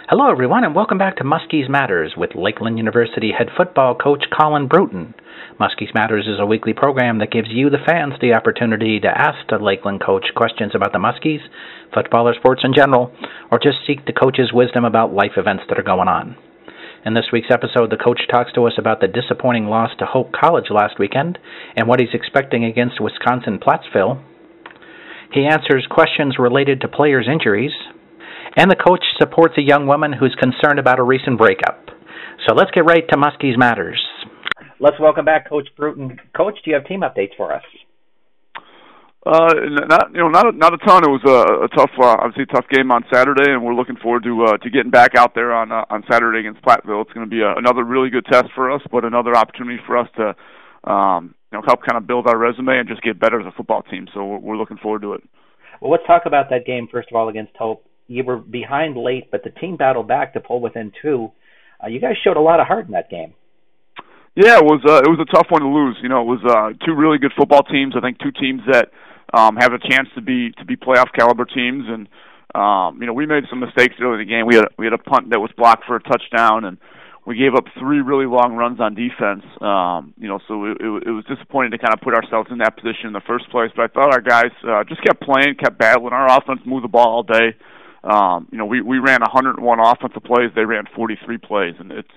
Hello, everyone, and welcome back to Muskies Matters with Lakeland University head football coach Colin Bruton. Muskies Matters is a weekly program that gives you, the fans, the opportunity to ask the Lakeland coach questions about the Muskies, football or sports in general, or just seek the coach's wisdom about life events that are going on. In this week's episode, the coach talks to us about the disappointing loss to Hope College last weekend and what he's expecting against Wisconsin-Platteville. He answers questions related to players' injuries, and the coach supports a young woman who's concerned about a recent breakup. So let's get right to Muskies Matters. Let's welcome back Coach Bruton. Coach, do you have team updates for us? Not a ton. It was a tough, obviously tough game on Saturday, and we're looking forward to getting back out there on Saturday against Platteville. It's going to be another really good test for us, but another opportunity for us to help kind of build our resume and just get better as a football team. So we're looking forward to it. Well, let's talk about that game first of all against Hope. You were behind late, but the team battled back to pull within two. You guys showed a lot of heart in that game. Yeah, it was a tough one to lose. You know, it was two really good football teams. I think two teams that have a chance to be playoff caliber teams, and we made some mistakes early in the game. We had a punt that was blocked for a touchdown, and we gave up three really long runs on defense. So it was disappointing to kind of put ourselves in that position in the first place. But I thought our guys just kept playing, kept battling. Our offense moved the ball all day. We ran 101 offensive plays. They ran 43 plays, and it's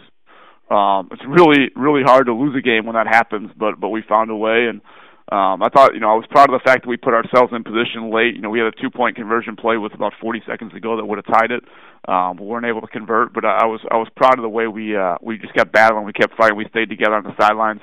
really, really hard to lose a game when that happens. But we found a way, and I thought, I was proud of the fact that we put ourselves in position late. We had a 2-point conversion play with about 40 seconds to go that would have tied it. We weren't able to convert, but I was proud of the way we just kept battling. We kept fighting. We stayed together on the sidelines.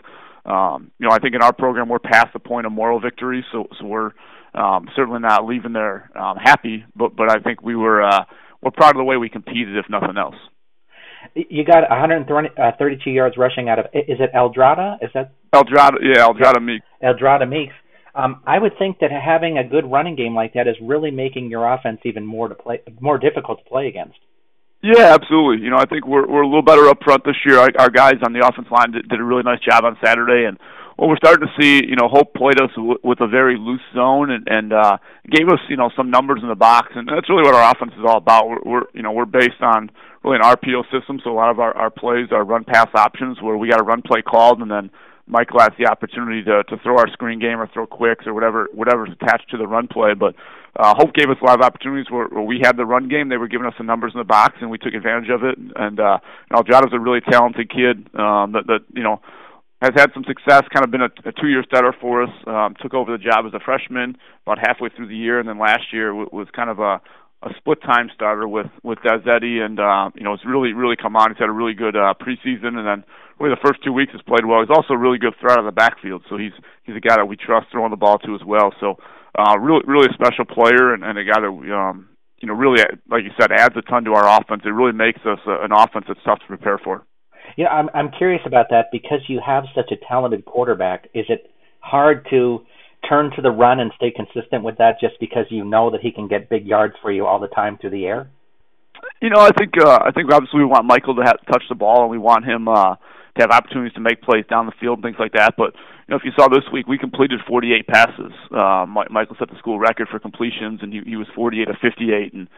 I think in our program we're past the point of moral victory, so we're certainly not leaving there happy. But I think we're proud of the way we competed, if nothing else. You got 132 yards rushing out of, is it Eldrada? Is that Eldrada? Yeah, Eldrada Meeks. Eldrada Meeks. I would think that having a good running game like that is really making your offense even more difficult to play against. Yeah, absolutely. I think we're a little better up front this year. Our guys on the offensive line did a really nice job on Saturday, and what we're starting to see, Hope played us with a very loose zone and gave us, some numbers in the box, and that's really what our offense is all about. We're based on really an RPO system, so a lot of our plays are run pass options where we got a run play called, and then Michael has the opportunity to throw our screen game or throw quicks or whatever's attached to the run play. But Hope gave us a lot of opportunities where we had the run game. They were giving us the numbers in the box, and we took advantage of it. And Aldrada's a really talented kid that has had some success, kind of been a 2-year starter for us, took over the job as a freshman about halfway through the year, and then last year was kind of a split-time starter with Dazzetti, and it's really, really come on. He's had a really good preseason, and then really the first 2 weeks has played well. He's also a really good threat out of the backfield, so he's a guy that we trust throwing the ball to as well. So really, really a special player, and a guy that really, like you said, adds a ton to our offense. It really makes us an offense that's tough to prepare for. I'm curious about that because you have such a talented quarterback. Is it hard to turn to the run and stay consistent with that just because you know that he can get big yards for you all the time through the air? I think obviously we want Michael to touch the ball, and we want him to have opportunities to make plays down the field and things like that. But if you saw this week, we completed 48 passes. Michael set the school record for completions, and he was 48 of 58, and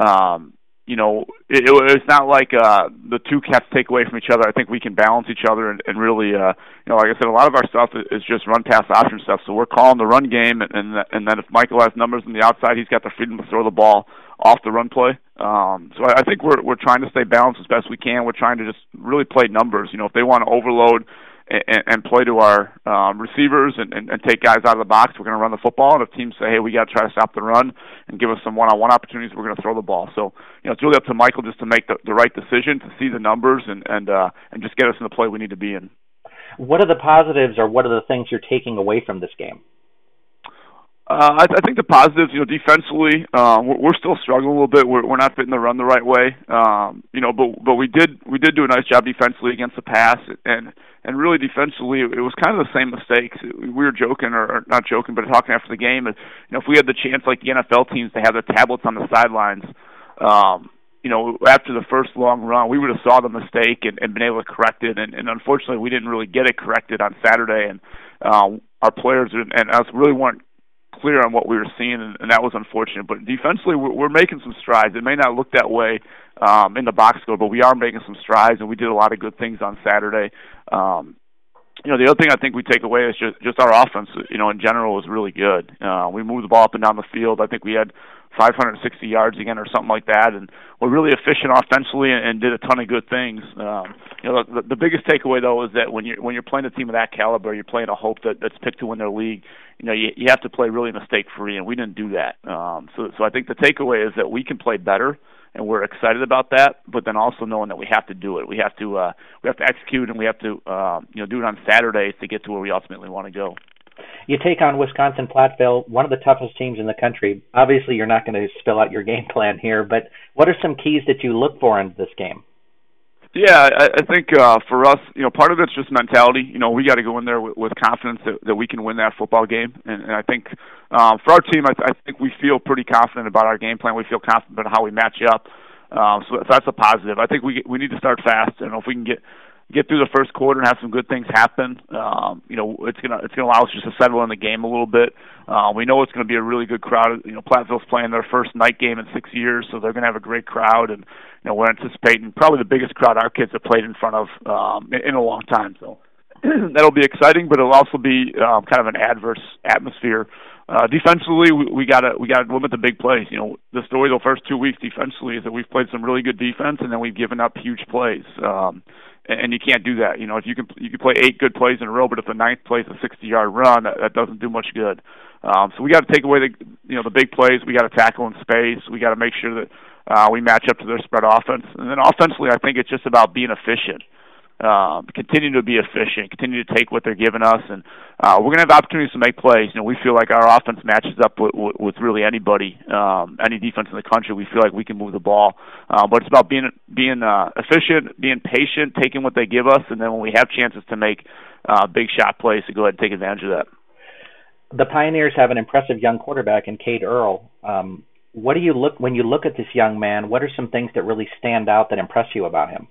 it's not like the two cats take away from each other. I think we can balance each other and really, like I said, a lot of our stuff is just run pass option stuff. So we're calling the run game, and then if Michael has numbers on the outside, he's got the freedom to throw the ball off the run play. So I think we're trying to stay balanced as best we can. We're trying to just really play numbers. If they want to overload and play to our receivers and take guys out of the box, we're going to run the football. And if teams say, hey, we got to try to stop the run and give us some one-on-one opportunities, we're going to throw the ball. So, it's really up to Michael just to make the right decision, to see the numbers and just get us in the play we need to be in. What are the positives or what are the things you're taking away from this game? I think the positives, defensively, we're still struggling a little bit. We're not fitting the run the right way, but we did do a nice job defensively against the pass, and really defensively, it was kind of the same mistakes. We were joking, or not joking, but talking after the game. If we had the chance, like the NFL teams, to have their tablets on the sidelines, after the first long run, we would have saw the mistake and been able to correct it. And unfortunately, we didn't really get it corrected on Saturday, and our players and us really weren't clear on what we were seeing, and that was unfortunate. But defensively, we're making some strides. It may not look that way in the box score, but we are making some strides, and we did a lot of good things on Saturday. The other thing I think we take away is just our offense, in general was really good. We moved the ball up and down the field. I think we had 560 yards again or something like that, and we're really efficient offensively and did a ton of good things. The biggest takeaway though is that when you're playing a team of that caliber, you're playing a hope that's picked to win their league. You have to play really mistake free, and we didn't do that. So I think the takeaway is that we can play better, and we're excited about that. But then also knowing that we have to do it, we have to execute, and we have to do it on Saturdays to get to where we ultimately want to go. You take on Wisconsin-Platteville, one of the toughest teams in the country. Obviously, you're not going to spill out your game plan here, but what are some keys that you look for in this game? Yeah, I think for us, part of it's just mentality. We got to go in there with confidence that we can win that football game. And I think for our team, I think we feel pretty confident about our game plan. We feel confident about how we match up. So that's a positive. I think we need to start fast. And if we can get through the first quarter and have some good things happen, it's gonna allow us just to settle in the game a little bit. We know it's going to be a really good crowd. Platteville's playing their first night game in 6 years, so they're going to have a great crowd, and we're anticipating probably the biggest crowd our kids have played in front of in a long time. So that'll be exciting, but it'll also be kind of an adverse atmosphere. Defensively, we got to limit the big plays. The story the first 2 weeks defensively is that we've played some really good defense, and then we've given up huge plays. And you can't do that. If you can play 8 good plays in a row, but if the ninth plays a 60-yard run, that doesn't do much good. So we got to take away the big plays. We got to tackle in space. We got to make sure that we match up to their spread offense. And then offensively, I think it's just about being efficient. Continue to be efficient, continue to take what they're giving us, and we're going to have opportunities to make plays. We feel like our offense matches up with really anybody, any defense in the country. We feel like we can move the ball, but it's about being efficient, being patient, taking what they give us, and then when we have chances to make big shot plays, to go ahead and take advantage of that. The Pioneers have an impressive young quarterback in Cade Earl. What do you look when you look at this young man? What are some things that really stand out that impress you about him?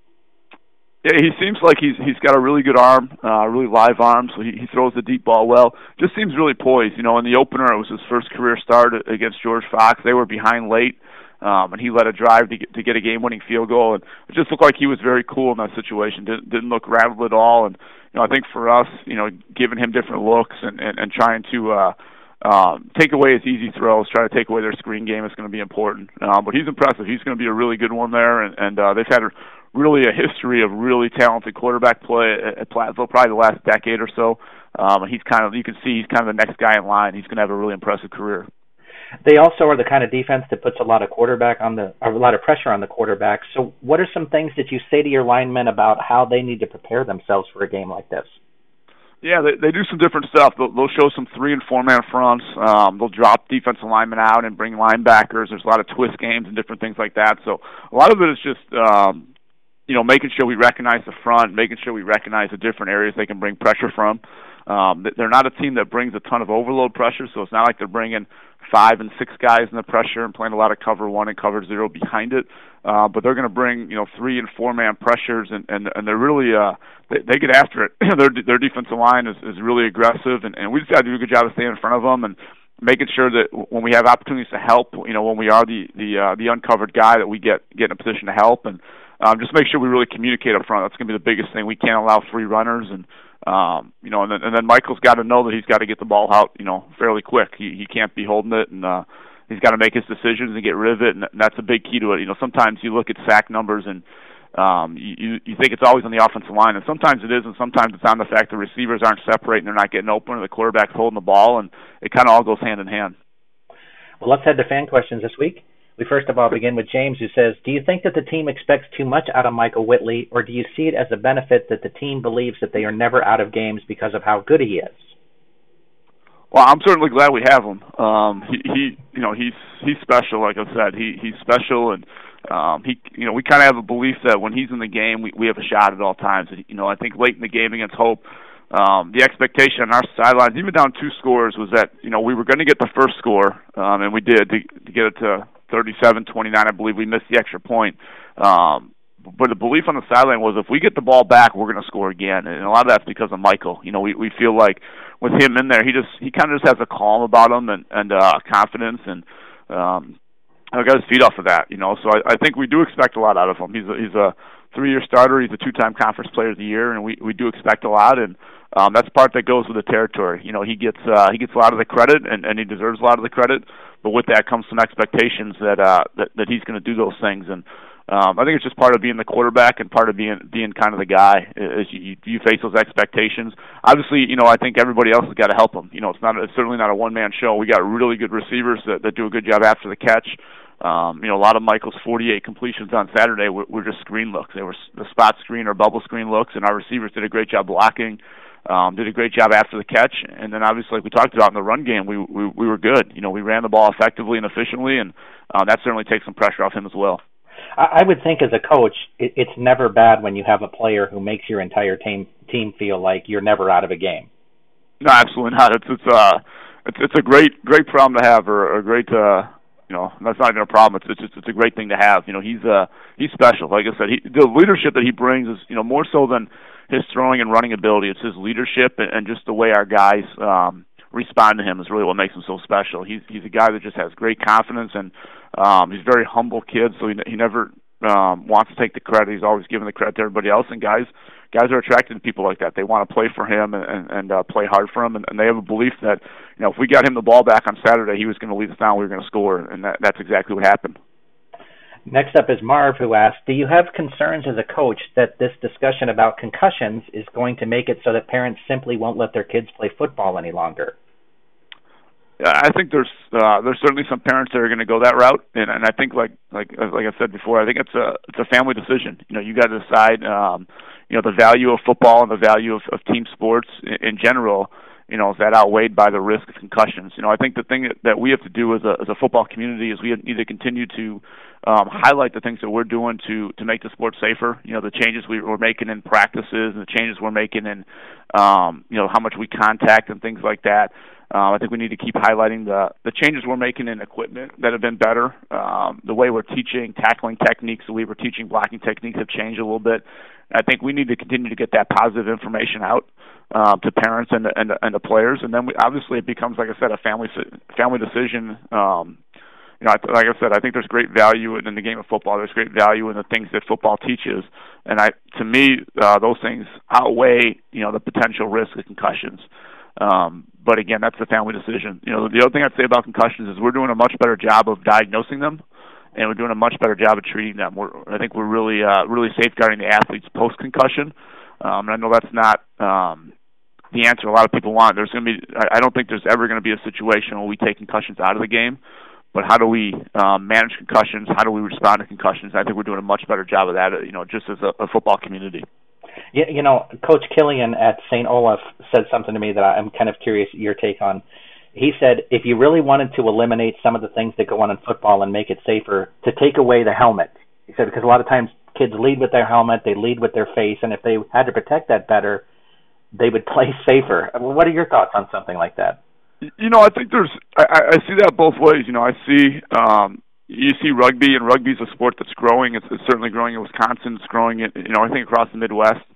Yeah, he seems like he's got a really good arm, really live arm, so he throws the deep ball well. Just seems really poised. In the opener, it was his first career start against George Fox. They were behind late, and he led a drive to get a game-winning field goal. And it just looked like he was very cool in that situation. Didn't look rattled at all. And I think for us, giving him different looks and trying to take away his easy throws, try to take away their screen game is going to be important. But he's impressive. He's going to be a really good one there, and they've had really a history of really talented quarterback play at Platteville, probably the last decade or so. He's you can see he's kind of the next guy in line. He's going to have a really impressive career. They also are the kind of defense that puts a lot of pressure on the quarterback. So what are some things that you say to your linemen about how they need to prepare themselves for a game like this? Yeah, they do some different stuff. They'll show some 3- and 4-man fronts. They'll drop defensive linemen out and bring linebackers. There's a lot of twist games and different things like that. So a lot of it is just making sure we recognize the front, making sure we recognize the different areas they can bring pressure from. They're not a team that brings a ton of overload pressure, so it's not like they're bringing 5 and 6 guys in the pressure and playing a lot of cover 1 and cover 0 behind it. But they're going to bring 3- and 4-man pressures, and they're really they get after it. Their defensive line is really aggressive, and we just got to do a good job of staying in front of them and making sure that when we have opportunities to help, when we are the uncovered guy, that we get in a position to help, and just make sure we really communicate up front. That's going to be the biggest thing. We can't allow free runners, and then Michael's got to know that he's got to get the ball out, fairly quick. He can't be holding it, and he's got to make his decisions and get rid of it, and that's a big key to it. Sometimes you look at sack numbers and you think it's always on the offensive line, and sometimes it is, and sometimes it's on the fact the receivers aren't separating, they're not getting open, or the quarterback's holding the ball, and it kind of all goes hand in hand. Well, let's head to fan questions this week. We first of all begin with James, who says, do you think that the team expects too much out of Michael Whitley, or do you see it as a benefit that the team believes that they are never out of games because of how good he is? Well, I'm certainly glad we have him. He's special. Like I said, he's special, and we kind of have a belief that when he's in the game, we have a shot at all times. I think late in the game against Hope, the expectation on our sidelines, even down 2 scores, was that we were going to get the first score, and we did to get it to 37-29. I believe we missed the extra point. But the belief on the sideline was if we get the ball back, we're going to score again. And a lot of that's because of Michael. We feel like with him in there, he kind of just has a calm about him and confidence, and I got his feet off of that, So I think we do expect a lot out of him. He's a 3-year starter. He's a 2-time conference player of the year, and we do expect a lot. And that's part that goes with the territory. He gets a lot of the credit, and he deserves a lot of the credit. But with that comes some expectations that he's going to do those things. And I think it's just part of being the quarterback and part of being kind of the guy as you face those expectations. Obviously, I think everybody else has got to help him. It's certainly not a one-man show. We got really good receivers that do a good job after the catch. A lot of Michael's 48 completions on Saturday were just screen looks. They were the spot screen or bubble screen looks, and our receivers did a great job blocking, did a great job after the catch. And then obviously, like we talked about in the run game, we were good. We ran the ball effectively and efficiently, and that certainly takes some pressure off him as well. I would think as a coach, it's never bad when you have a player who makes your entire team feel like you're never out of a game. No, absolutely not. It's a great problem to have, or a great that's not even a problem. It's a great thing to have. He's special. Like I said, the leadership that he brings is more so than his throwing and running ability. It's his leadership and just the way our guys respond to him is really what makes him so special. He's a guy that just has great confidence, and he's a very humble kid. So he never wants to take the credit. He's always giving the credit to everybody else. And guys are attracted to people like that. They want to play for him and play hard for him, and they have a belief that if we got him the ball back on Saturday, he was going to lead us down. We were going to score, and that's exactly what happened. Next up is Marv, who asks, do you have concerns as a coach that this discussion about concussions is going to make it so that parents simply won't let their kids play football any longer? I think there's certainly some parents that are going to go that route, and I think like I said before, I think it's a family decision. You got to decide the value of football and the value of team sports in general. Is that outweighed by the risk of concussions? I think the thing that we have to do as a football community is we need to continue to highlight the things that we're doing to make the sport safer. The changes we're making in practices and the changes we're making in how much we contact and things like that. I think we need to keep highlighting the changes we're making in equipment that have been better. The way we're teaching tackling techniques, the way we're teaching blocking techniques have changed a little bit. I think we need to continue to get that positive information out to parents and the players, and then obviously it becomes, like I said, a family decision. Like I said, I think there's great value in the game of football. There's great value in the things that football teaches, and to me, those things outweigh the potential risk of concussions. But again, that's a family decision. The other thing I'd say about concussions is we're doing a much better job of diagnosing them, and we're doing a much better job of treating them. I think we're really safeguarding the athletes post-concussion, and I know that's not the answer a lot of people want. I don't think there's ever going to be a situation where we take concussions out of the game, but how do we manage concussions? How do we respond to concussions? I think we're doing a much better job of that, just as a football community. Coach Killian at St. Olaf said something to me that I'm kind of curious your take on. He said if you really wanted to eliminate some of the things that go on in football and make it safer, to take away the helmet. He said because a lot of times kids lead with their helmet, they lead with their face, and if they had to protect that better, they would play safer. What are your thoughts on something like that? I think I see that both ways. I see you see rugby, and rugby's a sport that's growing. It's certainly growing in Wisconsin. It's growing, I think across the Midwest.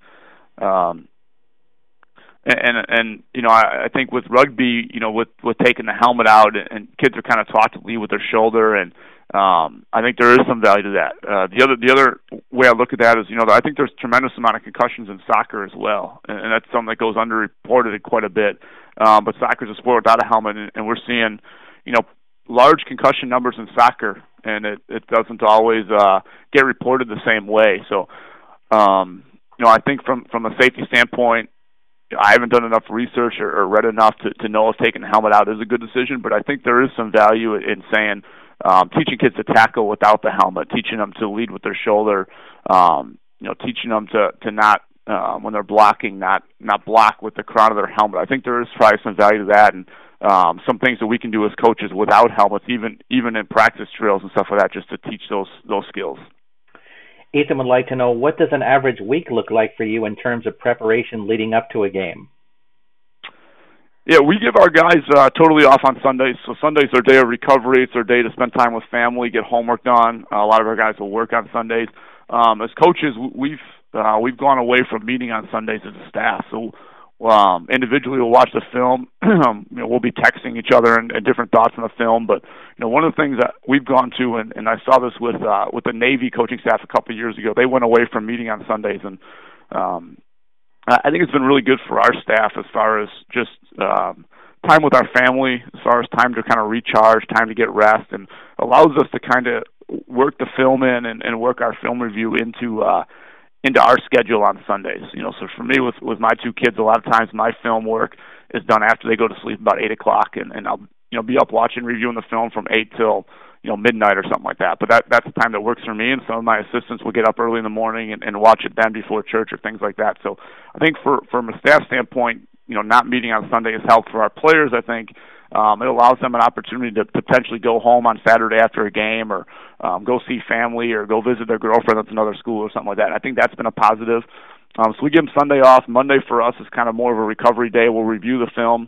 I think with rugby, with taking the helmet out, and kids are kind of taught to lead with their shoulder, and I think there is some value to that. The other way I look at that is, I think there's a tremendous amount of concussions in soccer as well, and that's something that goes underreported quite a bit. But soccer is a sport without a helmet, and we're seeing, large concussion numbers in soccer, and it doesn't always get reported the same way. So, I think from a safety standpoint, I haven't done enough research or read enough to know if taking the helmet out is a good decision, but I think there is some value in saying teaching kids to tackle without the helmet, teaching them to lead with their shoulder, teaching them to not when they're blocking, not block with the crown of their helmet. I think there is probably some value to that, and some things that we can do as coaches without helmets, even in practice drills and stuff like that, just to teach those skills. Ethan would like to know, what does an average week look like for you in terms of preparation leading up to a game? Yeah, we give our guys totally off on Sundays. So Sunday's their day of recovery. It's their day to spend time with family, get homework done. A lot of our guys will work on Sundays. As coaches, we've gone away from meeting on Sundays as a staff. So individually we'll watch the film. We'll be texting each other and different thoughts on the film. But one of the things that we've gone to, and I saw this with the Navy coaching staff a couple of years ago. They went away from meeting on Sundays, and I think it's been really good for our staff as far as just time with our family, as far as time to kind of recharge, time to get rest, and allows us to kind of work the film in and work our film review into our schedule on Sundays. So for me, with my two kids, a lot of times my film work is done after they go to sleep about 8 o'clock, and I'll be up watching, reviewing the film from 8 till midnight or something like that. But that's the time that works for me, and some of my assistants will get up early in the morning and watch it then before church or things like that. So I think from a staff standpoint, not meeting on Sunday has helped for our players. I think it allows them an opportunity to potentially go home on Saturday after a game, or go see family, or go visit their girlfriend that's another school or something like that. I think that's been a positive. So we give them Sunday off. Monday for us is kind of more of a recovery day. We'll review the film.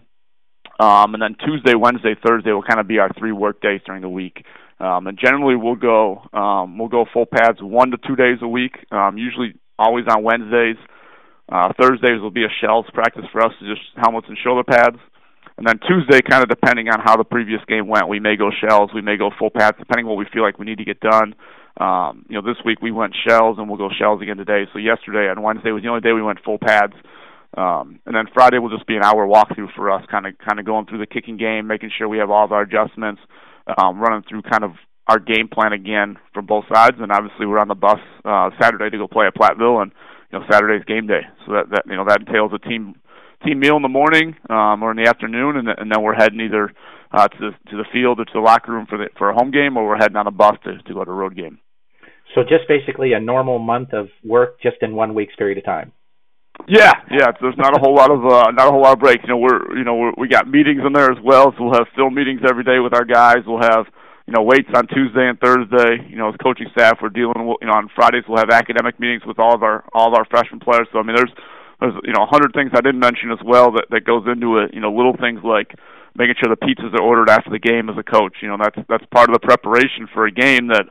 And then Tuesday, Wednesday, Thursday will kind of be our 3 work days during the week. And generally we'll go full pads 1 to 2 days a week, usually always on Wednesdays. Thursdays will be a shells practice for us, just helmets and shoulder pads. And then Tuesday, kind of depending on how the previous game went, we may go shells, we may go full pads, depending on what we feel like we need to get done. This week we went shells, and we'll go shells again today. So yesterday on Wednesday was the only day we went full pads. And then Friday will just be an hour walkthrough for us, kind of going through the kicking game, making sure we have all of our adjustments, running through kind of our game plan again from both sides. And obviously we're on the bus Saturday to go play at Platteville, and Saturday's game day. So that entails a team meal in the morning or in the afternoon, and then we're heading either to the field or to the locker room for a home game, or we're heading on a bus to go to a road game. So just basically a normal month of work just in 1 week's period of time. Yeah. There's not a whole lot of breaks. We got meetings in there as well, so we'll have film meetings every day with our guys. We'll have weights on Tuesday and Thursday. As coaching staff, we're dealing with, on Fridays we'll have academic meetings with all of our freshman players. So I mean, there's 100 things I didn't mention as well that goes into it. Little things like making sure the pizzas are ordered after the game as a coach. That's part of the preparation for a game that.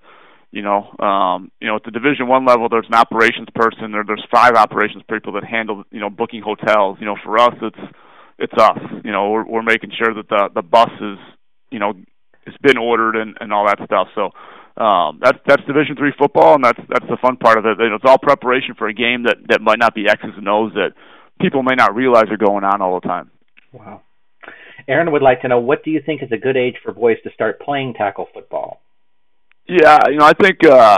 At the Division I level, there's an operations person. There's 5 operations people that handle, booking hotels. For us, it's us. We're making sure that the bus is, it's been ordered and all that stuff. So that's Division III football, and that's the fun part of it. It's all preparation for a game that might not be X's and O's that people may not realize are going on all the time. Wow. Aaron would like to know, what do you think is a good age for boys to start playing tackle football? Yeah, I think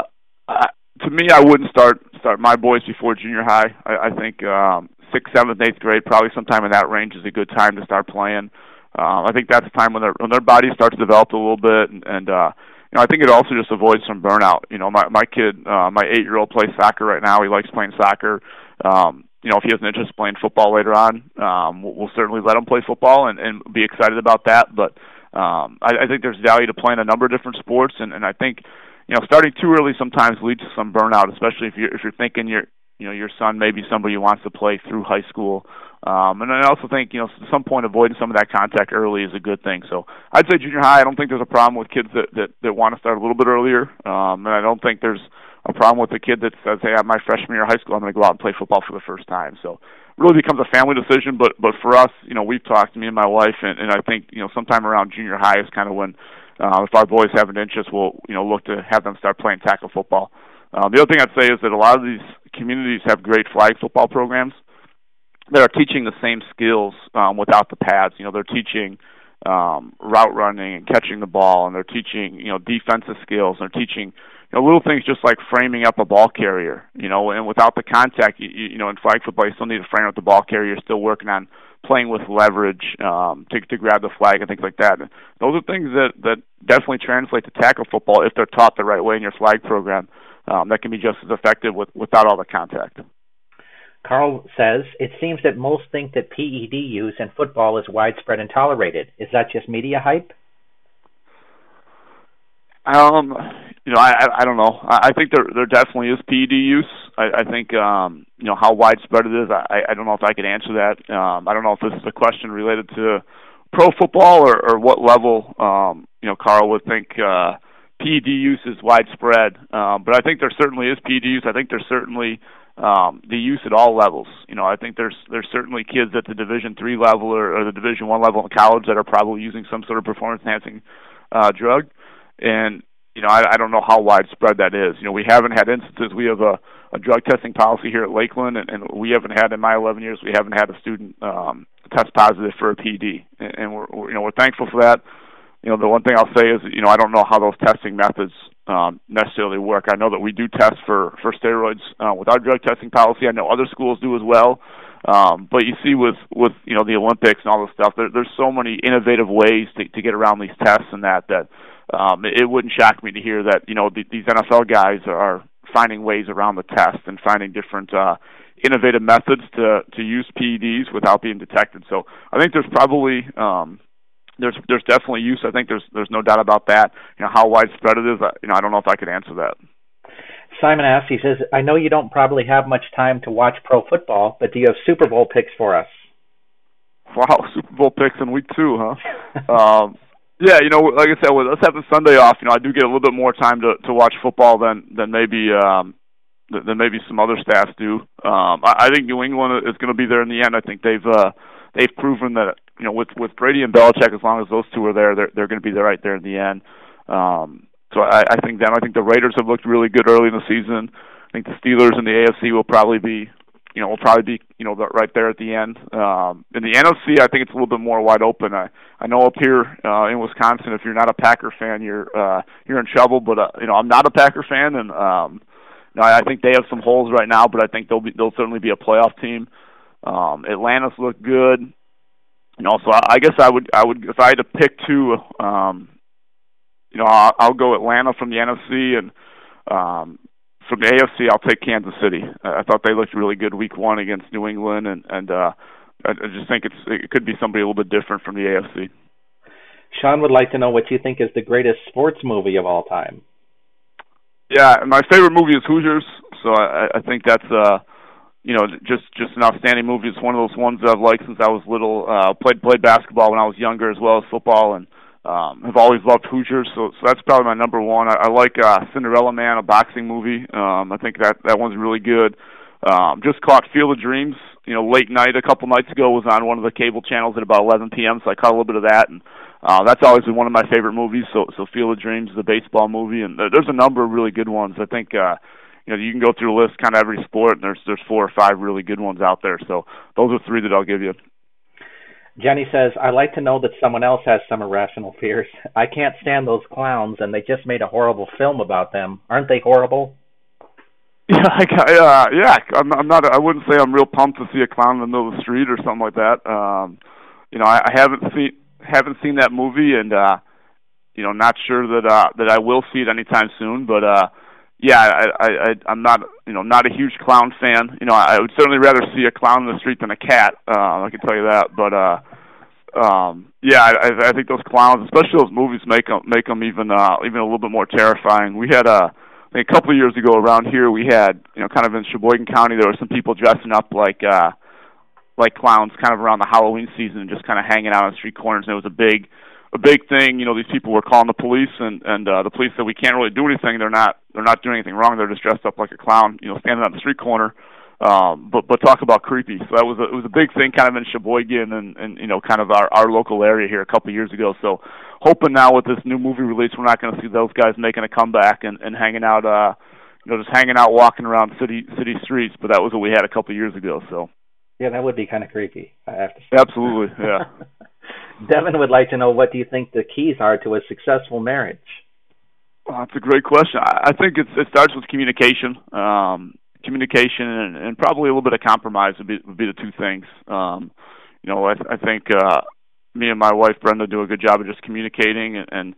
to me, I wouldn't start my boys before junior high. I think 6th, 7th, 8th grade, probably sometime in that range is a good time to start playing. I think that's the time when their body starts to develop a little bit, and I think it also just avoids some burnout. My kid, my 8-year-old plays soccer right now. He likes playing soccer. If he has an interest in playing football later on, we'll certainly let him play football and be excited about that. But I think there's value to playing a number of different sports, and I think starting too early sometimes leads to some burnout, especially if you're thinking your son may be somebody who wants to play through high school. And I also think at some point avoiding some of that contact early is a good thing. So I'd say junior high, I don't think there's a problem with kids that want to start a little bit earlier, and I don't think there's a problem with the kid that says, hey, my freshman year of high school, I'm going to go out and play football for the first time. So it really becomes a family decision, but for us, we've talked to me and my wife, and I think, sometime around junior high is kind of when, if our boys have an interest, we'll, look to have them start playing tackle football. The other thing I'd say is that a lot of these communities have great flag football programs that are teaching the same skills without the pads. They're teaching route running and catching the ball, and they're teaching, defensive skills, and they're teaching little things just like framing up a ball carrier, and without the contact, in flag football, you still need to frame up the ball carrier. You're still working on playing with leverage to grab the flag and things like that. And those are things that definitely translate to tackle football if they're taught the right way in your flag program. That can be just as effective without all the contact. Carl says, it seems that most think that PED use in football is widespread and tolerated. Is that just media hype? I don't know. I think there definitely is PED use. I think how widespread it is. I don't know if I could answer that. I don't know if this is a question related to pro football or what level Carl would think PED use is widespread, but I think there certainly is PED use. I think there's certainly the use at all levels. I think there's certainly kids at the Division III level or the Division I level in college that are probably using some sort of performance enhancing drug, and I don't know how widespread that is. We haven't had instances. We have a drug testing policy here at Lakeland, and we haven't had, in my 11 years, we haven't had a student test positive for a PED, and we're thankful for that. The one thing I'll say is, I don't know how those testing methods necessarily work. I know that we do test for steroids with our drug testing policy. I know other schools do as well. But you see with the Olympics and all this stuff, there's so many innovative ways to get around these tests and that it wouldn't shock me to hear that these NFL guys are finding ways around the test and finding different innovative methods to use PEDs without being detected. So I think there's probably there's definitely use. I think there's no doubt about that. How widespread it is, I don't know if I could answer that. Simon asks, he says, I know you don't probably have much time to watch pro football, but do you have Super Bowl picks for us? Wow, Super Bowl picks in week 2, huh? Yeah, like I said, with us having Sunday off, I do get a little bit more time to watch football than maybe some other staffs do. I think New England is going to be there in the end. I think they've proven that with Brady and Belichick, as long as those two are there, they're going to be there right there in the end. So I think them. I think the Raiders have looked really good early in the season. I think the Steelers in the AFC will probably be right there at the end. In the NFC, I think it's a little bit more wide open. I know up here in Wisconsin, if you're not a Packer fan, you're in trouble. But I'm not a Packer fan, and I think they have some holes right now. But I think they'll certainly be a playoff team. Atlanta's looked good. So I guess I would if I had to pick two. I'll go Atlanta from the NFC, and from the AFC, I'll take Kansas City. I thought they looked really good week 1 against New England, and I just think it could be somebody a little bit different from the AFC. Sean would like to know what you think is the greatest sports movie of all time. Yeah, my favorite movie is Hoosiers, so I think that's just an outstanding movie. It's one of those ones that I've liked since I was little. Played basketball when I was younger as well as football, and have always loved Hoosiers, so that's probably my number one. I like Cinderella Man, a boxing movie. I think that one's really good. Just caught Field of Dreams, late night a couple nights ago, was on one of the cable channels at about 11 p.m., so I caught a little bit of that, and that's always been one of my favorite movies. So Field of Dreams is a baseball movie, and there's a number of really good ones. I think you can go through the list kind of every sport, and there's 4 or 5 really good ones out there. So those are 3 that I'll give you. Jenny says, I like to know that someone else has some irrational fears. I can't stand those clowns, and they just made a horrible film about them. Aren't they horrible? Yeah, I'm not. I wouldn't say I'm real pumped to see a clown in the middle of the street or something like that. I haven't seen that movie, and not sure that I will see it anytime soon. But I'm not not a huge clown fan. I would certainly rather see a clown in the street than a cat. I can tell you that. But I think those clowns, especially those movies, make them even a little bit more terrifying. We had I think a couple of years ago around here, we had kind of in Sheboygan County, there were some people dressing up like clowns, kind of around the Halloween season, and just kind of hanging out on street corners. And it was a big thing. These people were calling the police, and the police said, we can't really do anything. They're not doing anything wrong. They're just dressed up like a clown, standing on the street corner. But talk about creepy. So it was a big thing, kind of in Sheboygan and kind of our local area here a couple of years ago. So hoping now with this new movie release, we're not going to see those guys making a comeback and hanging out, just hanging out, walking around city streets. But that was what we had a couple of years ago. So yeah, that would be kind of creepy, I have to say. Absolutely, yeah. Devin would like to know, what do you think the keys are to a successful marriage? Well, that's a great question. I think it starts with communication. Communication and probably a little bit of compromise would be the 2 things. I think me and my wife Brenda do a good job of just communicating, and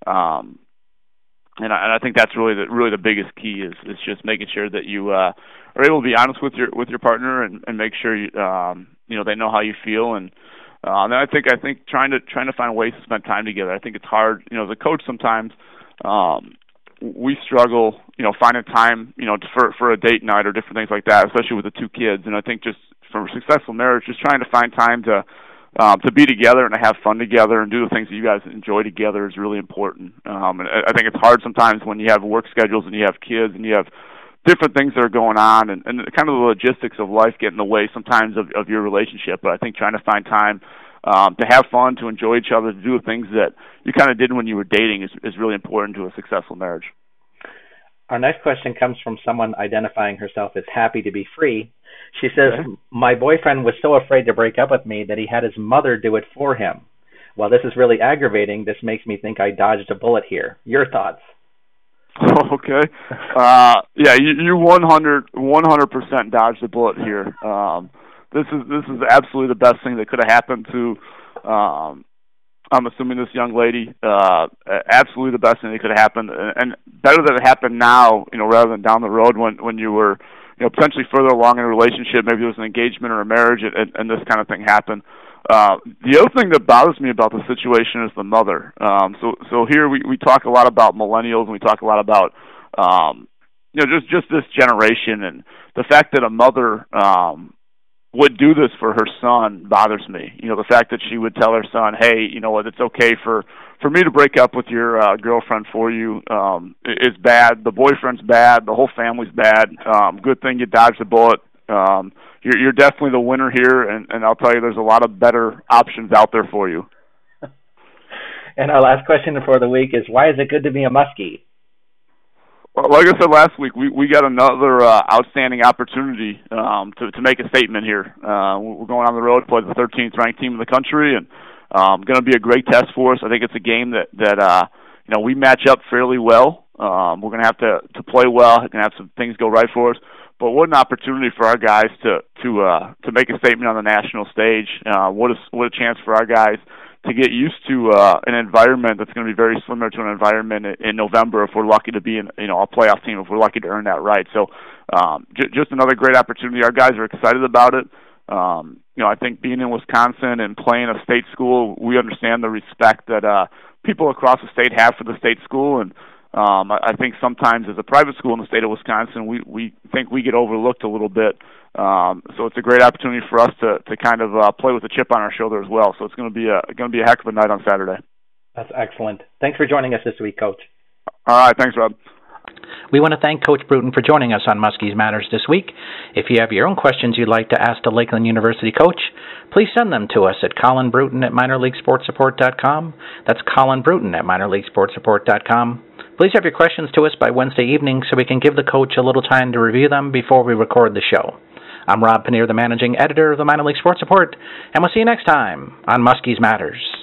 I think that's really the biggest key is just making sure that you are able to be honest with your partner and make sure they know how you feel, and then I think trying to find ways to spend time together. I think it's hard. As a coach sometimes. We struggle, finding time, for a date night or different things like that, especially with the 2 kids. And I think just for a successful marriage, just trying to find time to to be together and to have fun together and do the things that you guys enjoy together is really important. And I think it's hard sometimes when you have work schedules and you have kids and you have different things that are going on and kind of the logistics of life get in the way sometimes of your relationship. But I think trying to find time to have fun, to enjoy each other, to do the things that you kind of did when you were dating is really important to a successful marriage. Our next question comes from someone identifying herself as happy to be free. She says, my boyfriend was so afraid to break up with me that he had his mother do it for him. While this is really aggravating, this makes me think I dodged a bullet here. Your thoughts? Okay. Yeah, you 100% dodged a bullet here. This is absolutely the best thing that could have happened to I'm assuming this young lady, absolutely the best thing that could have happened, and better that it happened now, rather than down the road when you were, potentially further along in a relationship. Maybe there was an engagement or a marriage, and this kind of thing happened. The other thing that bothers me about the situation is the mother. So here we talk a lot about millennials, and we talk a lot about, just this generation, and the fact that a mother would do this for her son bothers me. The fact that she would tell her son, hey, you know what, it's okay for me to break up with your girlfriend for you is bad. The boyfriend's bad. The whole family's bad. Good thing you dodged the bullet. You're definitely the winner here, and I'll tell you there's a lot of better options out there for you. And our last question for the week is, why is it good to be a Muskie? Well, like I said last week, we got another outstanding opportunity to make a statement here. We're going on the road to play the 13th ranked team in the country, and going to be a great test for us. I think it's a game that we match up fairly well. We're going to have to play well. We're going to have some things go right for us. But what an opportunity for our guys to make a statement on the national stage. What a chance for our guys to get used to an environment that's going to be very similar to an environment in November if we're lucky to be in a playoff team, if we're lucky to earn that right. So just another great opportunity. Our guys are excited about it. I think being in Wisconsin and playing a state school, we understand the respect that people across the state have for the state school, and I think sometimes as a private school in the state of Wisconsin, we think we get overlooked a little bit. So it's a great opportunity for us to kind of play with a chip on our shoulder as well. So it's going to be a heck of a night on Saturday. That's excellent. Thanks for joining us this week, Coach. All right, thanks, Rob. We want to thank Coach Bruton for joining us on Muskies Matters this week. If you have your own questions you'd like to ask the Lakeland University coach, please send them to us at colinbruton@minorleaguesportsreport.com. That's colinbruton@minorleaguesportsreport.com. Please have your questions to us by Wednesday evening so we can give the coach a little time to review them before we record the show. I'm Rob Paneer, the managing editor of the Minor League Sports Report, and we'll see you next time on Muskies Matters.